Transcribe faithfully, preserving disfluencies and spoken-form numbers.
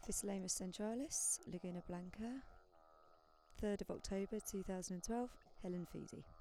Physalis centralis, Laguna Blanca. third of October two thousand twelve, Helen Feedy.